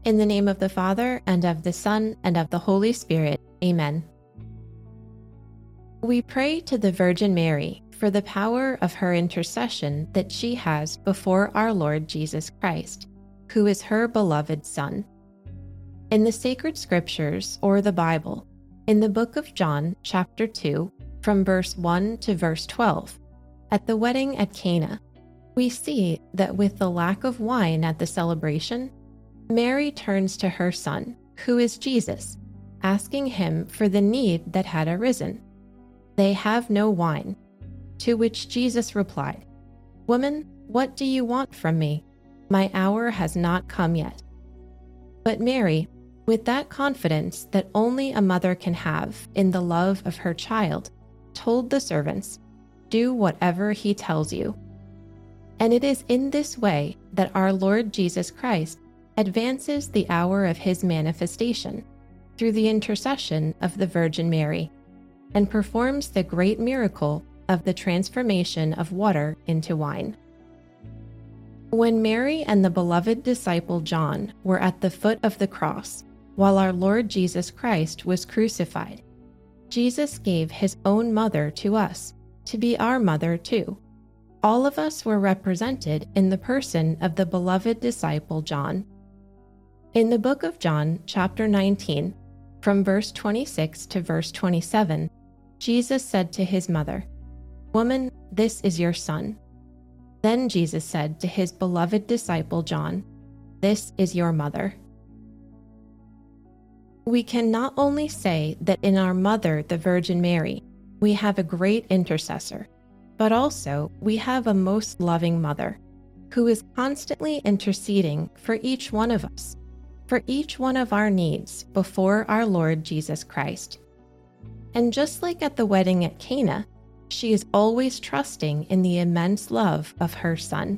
In the name of the Father, and of the Son, and of the Holy Spirit. Amen. We pray to the Virgin Mary for the power of her intercession that she has before our Lord Jesus Christ, who is her beloved Son. In the sacred scriptures, or the Bible, in the book of John, chapter 2, from verse 1 to verse 12, at the wedding at Cana, we see that with the lack of wine at the celebration, Mary turns to her son, who is Jesus, asking him for the need that had arisen. "They have no wine." To which Jesus replied, "Woman, what do you want from me? My hour has not come yet." But Mary, with that confidence that only a mother can have in the love of her child, told the servants, "Do whatever he tells you." And it is in this way that our Lord Jesus Christ advances the hour of his manifestation through the intercession of the Virgin Mary, and performs the great miracle of the transformation of water into wine. When Mary and the beloved disciple John were at the foot of the cross, while our Lord Jesus Christ was crucified, Jesus gave his own mother to us, to be our mother too. All of us were represented in the person of the beloved disciple John. In the book of John, chapter 19, from verse 26 to verse 27, Jesus said to his mother, "Woman, this is your son." Then Jesus said to his beloved disciple John, "This is your mother." We can not only say that in our mother, the Virgin Mary, we have a great intercessor, but also we have a most loving mother, who is constantly interceding for each one of us, for each one of our needs before our Lord Jesus Christ. And just like at the wedding at Cana, she is always trusting in the immense love of her Son.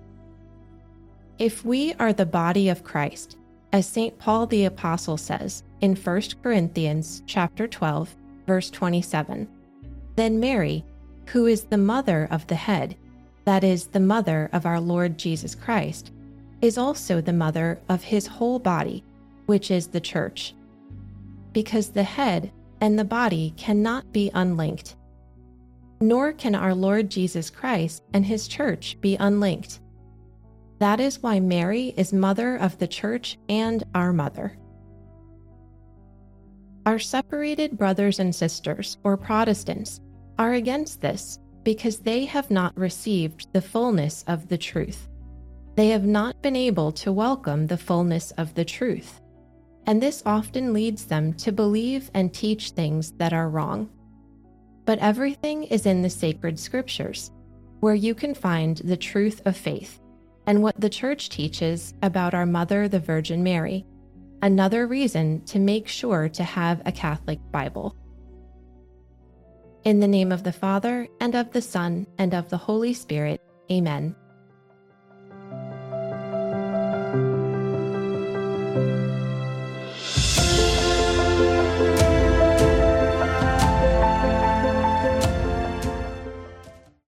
If we are the body of Christ, as St. Paul the Apostle says in 1 Corinthians chapter 12, verse 27, then Mary, who is the mother of the head, that is, the mother of our Lord Jesus Christ, is also the mother of his whole body, which is the church. Because the head and the body cannot be unlinked, nor can our Lord Jesus Christ and his church be unlinked. That is why Mary is mother of the church and our mother. Our separated brothers and sisters, or Protestants, are against this because they have not received the fullness of the truth. They have not been able to welcome the fullness of the truth, and this often leads them to believe and teach things that are wrong. But everything is in the sacred scriptures, where you can find the truth of faith and what the Church teaches about our Mother, the Virgin Mary, another reason to make sure to have a Catholic Bible. In the name of the Father, and of the Son, and of the Holy Spirit. Amen.